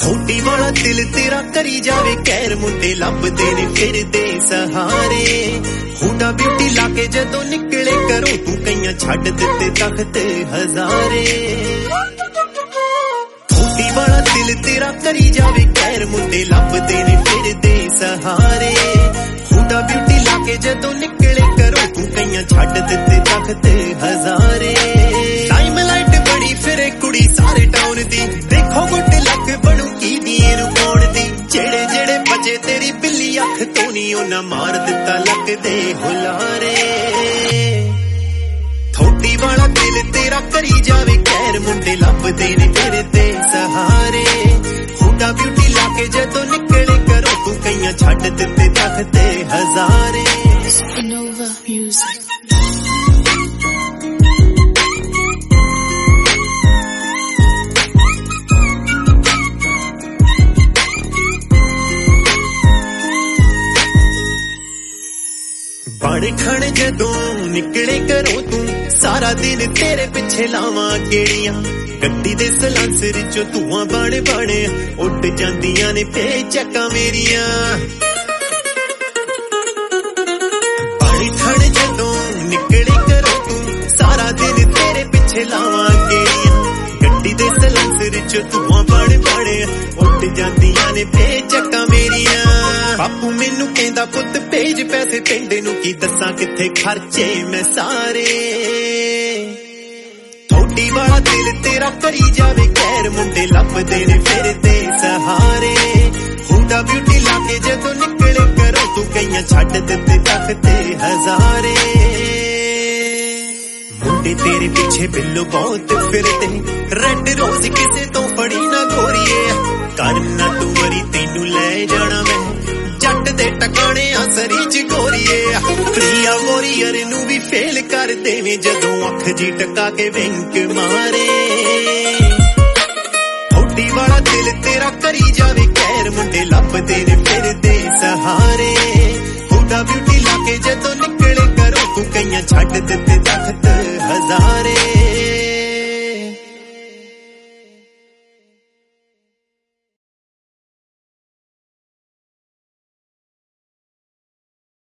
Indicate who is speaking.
Speaker 1: ਥੋੜੀ ਵਾਲਾ ਦਿਲ ਤੇਰਾ ਕਰੀ ਜਾਵੇ ਕਹਿਰ, ਮੁੰਡੇ ਲੱਭਦੇ ਨੇ ਫਿਰਦੇ ਸਹਾਰੇ। ਹੁਡਾ ਬਿਊਟੀ ਲਾ ਕੇ ਜਦੋਂ ਨਿਕਲੇ ਘਰੋਂ ਤੂੰ ਕਈਆਂ ਛੱਡ ਦਿੱਤੇ ਤਖਤ ਹਜ਼ਾਰੇ। ਥੋੜੀ ਵਾਲਾ ਦਿਲ ਤੇਰਾ ਕਰੀ ਜਾਵੇ ਕਹਿਰ, ਮੁੰਡੇ ਲੱਭਦੇ ਨੇ ਫਿਰਦੇ ਸਹਾਰੇ। ਹੁਡਾ ਬਿਊਟੀ ਲਾ ਕੇ ਜਦੋਂ ਨਿਕਲੇ ਘਰੋਂ ਤੂੰ ਕਈਆਂ ਛੱਡ ਦਿੱਤੇ ਤਖਤ ਹਜ਼ਾਰੇ। ਟਾਈਮ ਲਾਈਟ ਬੜੀ ਫਿਰੇ ਕੁੜੀ ਸਾਰੇ ਟਾਊਨ ਦੀ, ਦੇਖੋ ਗੁੱਟ ਲੱਕ ਬਣੂ ਕੀ ਦੀ ਇਹਨੂੰ ਪਾਉਣ ਦੀ। ਜਿਹੜੇ ਜਿਹੜੇ ਬਚੇ ਤੇਰੀ ਬਿੱਲੀ ਅੱਖ ਤੋਂ ਨੀ ਉਹਨਾਂ ਮਾਰ ਦਿੱਤਾ ਲੱਕ ਦੇ ਹੁਲਾਰੇ। ਥੋੜੀ ਵਾਲਾ ਦਿਲ ਤੇਰਾ ਕਰੀ ਜਾਵੇ ਕਹਿਰ, ਮੁੰਡੇ ਲੱਭਦੇ ਨੇ ਫਿਰਦੇ ਸਹਾਰੇ। ਹੁਡਾ ਬਿਊਟੀ ਲਾ ਕੇ ਜਦੋਂ ਨਿਕਲੇ ਘਰੋਂ ਤੂੰ ਕਈਆਂ ਛੱਡ ਦਿੱਤੇ ਤਖਤ ਹਜ਼ਾਰੇ।
Speaker 2: Nova Music।
Speaker 1: ਬਣ ਠਣ ਜਦੋਂ ਨਿਕਲੇ ਘਰੋਂ ਤੂੰ ਸਾਰਾ ਦਿਨ ਤੇਰੇ ਪਿੱਛੇ ਲਾਵਾਂ ਕਿਹੜੀਆਂ। ਗੱਡੀ ਦੇ ਸਲਾਂਸਰ ਚੋਂ ਧੂਆਂ ਬਣ ਉੱਡ ਜਾਂਦੀਆਂ ਨੇ ਪੇਚਕਾਂ ਮੇਰੀਆਂ। ਬਣ ਠਣ ਜਦੋਂ ਨਿਕਲੇ ਘਰੋਂ ਤੂੰ ਸਾਰਾ ਦਿਨ ਤੇਰੇ ਪਿੱਛੇ ਲਾਵਾਂ ਕਿਹੜੀਆਂ। ਗੱਡੀ ਦੇ ਸਲਾਂਸਰ ਚੋਂ ਧੂਆਂ ਬਣ ਉੱਡ ਜਾਂਦੀਆਂ ਨੇ ਪੇਚਕਾਂ ਮੇਰੀਆਂ। ਬਾਪੂ ਮੈਨੂੰ ਕਹਿੰਦਾ ਪੁੱਤ ਭੇਜ ਪੈਸੇ ਪਿੰਡ ਨੂੰ, ਕੀ ਦੱਸਾਂ ਕਿੱਥੇ ਖਰਚੇ ਮੈਂ ਸਾਰੇ। ਥੋੜੀ ਵਾਲਾ ਦਿਲ ਤੇਰਾ ਕਰੀ ਜਾਵੇ ਕਹਿਰ, ਮੁੰਡੇ ਲੱਭਦੇ ਨੇ ਫਿਰਦੇ ਸਹਾਰੇ। ਹੁਡਾ ਬਿਊਟੀ ਲਾ ਕੇ ਜਦੋਂ ਨਿਕਲੇ ਘਰੋਂ ਤੂੰ ਕਈਆਂ ਛੱਡ ਦਿੱਤੇ ਤਖਤ ਹਜ਼ਾਰੇ। ਮੁੰਡੇ ਤੇਰੇ ਪਿੱਛੇ ਬਿੱਲੋ ਬਹੁਤ ਫਿਰਦੇ, ਰੈੱਡ ਰੋਜ਼ ਕਿਸੇ ਤੋਂ ਫੜੀ ਨਾ ਗੋਰੀਏ। ਕਰਨਾ ਤੂੰ ਮਰੀ ਤੈਨੂੰ ਲੈ ਜਾਣਾ ਮੈਂ ਜੱਟ ਦੇ ਟਿਕਾਣੇ ਸਰੀ ਚ ਗੋਰੀਏ। ਪ੍ਰਿਆ ਵੋਰੀਅਰ ਨੂੰ ਵੀ ਫੇਲ ਕਰ ਦੇਵੇਂ ਜਦੋਂ ਅੱਖ ਜੀ ਟਕਾ ਕੇ ਵਿੰਕ ਮਾਰੇ। ਥੋੜੀ ਵਾਲਾ ਦਿਲ ਤੇਰਾ ਕਰੀ ਜਾਵੇ ਕਹਿਰ, ਮੁੰਡੇ ਲੱਭਦੇ ਨੇ ਫਿਰਦੇ ਸਹਾਰੇ। ਹੁਡਾ ਬਿਊਟੀ ਲਾ ਕੇ ਜਦੋਂ ਨਿਕਲੇ ਘਰੋਂ ਤੂੰ ਕਈਆਂ ਛੱਡ ਦਿੱਤੇ